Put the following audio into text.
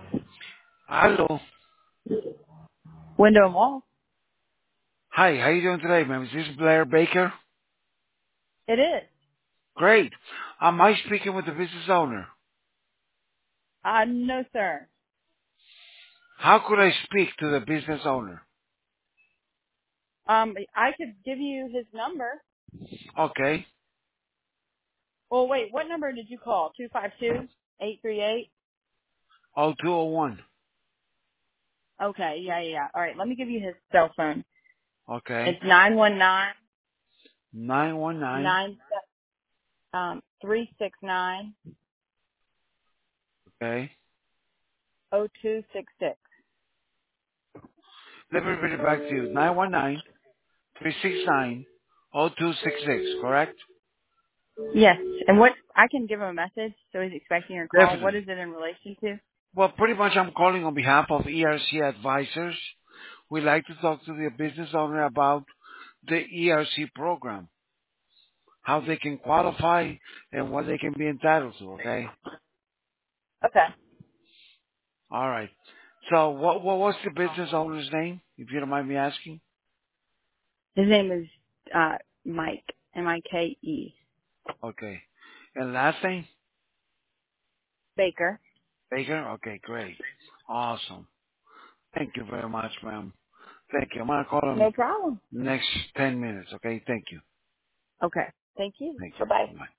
Hello. Window Mall. Hi, how you doing today, ma'am? Is this Blair Baker? It is. Great. Am I speaking with the business owner? No, sir. How could I speak to the business owner? I could give you his number. Okay. Well, wait, what number did you call? 252-838? 0201. Okay, yeah. All right, let me give you his cell phone. Okay. It's 919 919. 369 Okay. 0266. Let me read it back to you. 919-369-0266, correct? Yes, and what, I can give him a message, so he's expecting your call. What Definitely. is it in relation to? Well, pretty much I'm calling on behalf of ERC Advisors. We'd like to talk to the business owner about the ERC program, how they can qualify and what they can be entitled to, okay? Okay. All right. So what was the business owner's name, if you don't mind me asking? His name is, Mike, M-I-K-E. Okay. And last name? Baker. Baker? Okay, great. Awesome. Thank you very much, ma'am. Thank you. I'm going to call him No problem. next 10 minutes, okay? Thank you. Okay. Thank you. Thank Bye-bye. you. Bye.